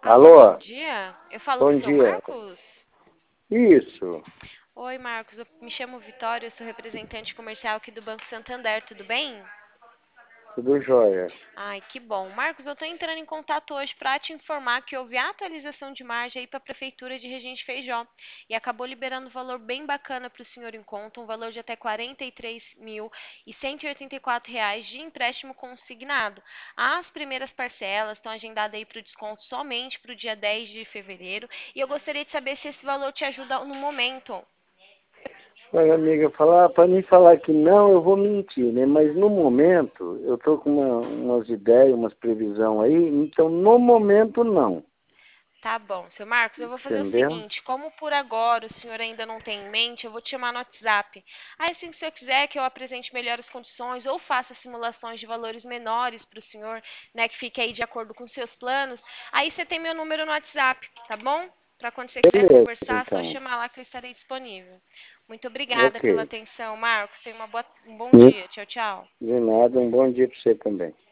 Alô, bom Alô? dia. Eu falo com Bom o seu dia. Marcos? Isso, Oi, Marcos. Eu me chamo Vitória, eu sou representante comercial aqui do Banco Santander, tudo bem? tudo jóia. Ai, que bom. Marcos, eu estou entrando em contato hoje para te informar que houve atualização de margem aí para a Prefeitura de Regente Feijó e acabou liberando um valor bem bacana para o senhor em conta, um valor de até R$ 43.184 de empréstimo consignado. As primeiras parcelas estão agendadas aí para o desconto somente para o dia 10 de fevereiro e eu gostaria de saber se esse valor te ajuda no momento. Olha, amiga, para mim falar que não, eu vou mentir, né? Mas no momento, eu estou com umas ideias, umas previsões aí, então no momento não, Tá bom, seu Marcos, eu vou fazer o entendeu? seguinte, como por agora o senhor ainda não tem em mente, eu vou te chamar no WhatsApp. Aí assim que o senhor quiser que eu apresente melhores condições ou faça simulações de valores menores para o senhor, né, que fique aí de acordo com seus planos, aí você tem meu número no WhatsApp, tá bom? Para quando você quiser Beleza, conversar, só então. chamar lá que eu estarei disponível. Muito obrigada Ok. pela atenção, Marcos. Tenha um bom dia. Tchau, tchau. De nada, um bom dia para você também.